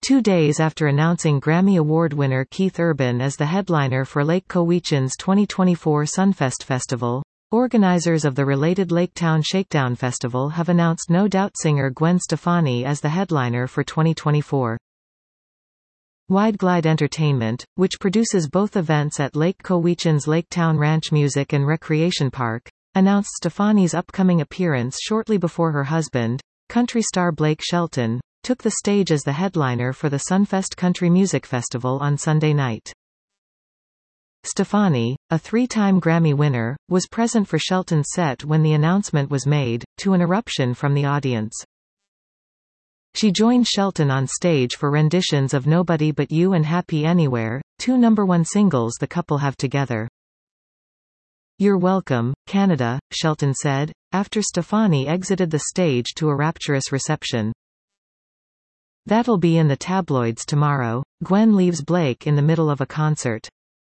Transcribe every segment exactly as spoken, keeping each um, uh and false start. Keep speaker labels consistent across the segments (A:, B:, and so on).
A: Two days after announcing Grammy Award winner Keith Urban as the headliner for Lake Cowichan's twenty twenty-four Sunfest Festival, organizers of the related Laketown Shakedown Festival have announced No Doubt singer Gwen Stefani as the headliner for twenty twenty-four. Wideglide Entertainment, which produces both events at Lake Cowichan's Laketown Ranch Music and Recreation Park, announced Stefani's upcoming appearance shortly before her husband, country star Blake Shelton, took the stage as the headliner for the Sunfest Country Music Festival on Sunday night. Stefani, a three-time Grammy winner, was present for Shelton's set when the announcement was made, to an eruption from the audience. She joined Shelton on stage for renditions of Nobody But You and Happy Anywhere, two number one singles the couple have together. "You're welcome, Canada," Shelton said, after Stefani exited the stage to a rapturous reception. "That'll be in the tabloids tomorrow." Gwen leaves Blake in the middle of a concert.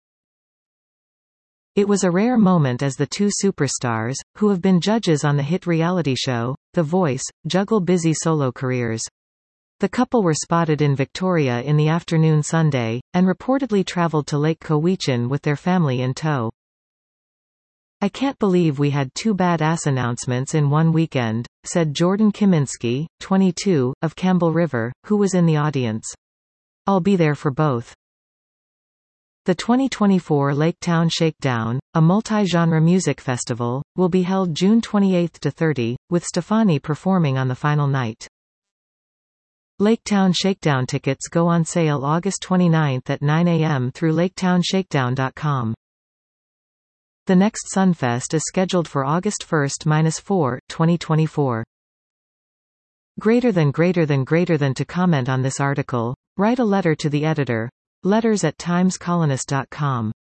A: It was a rare moment as the two superstars, who have been judges on the hit reality show, The Voice, juggle busy solo careers. The couple were spotted in Victoria in the afternoon Sunday, and reportedly traveled to Lake Cowichan with their family in tow. "I can't believe we had two badass announcements in one weekend," said Jordan Kaminsky, twenty-two, of Campbell River, who was in the audience. "I'll be there for both." The twenty twenty-four Laketown Shakedown, a multi-genre music festival, will be held June twenty-eighth to thirtieth, with Stefani performing on the final night. Laketown Shakedown tickets go on sale August twenty-ninth at nine a m through laketown shakedown dot com. The next Sunfest is scheduled for August first to fourth, twenty twenty-four. Greater than greater than greater than To comment on this article, write a letter to the editor. Letters at times colonist dot com.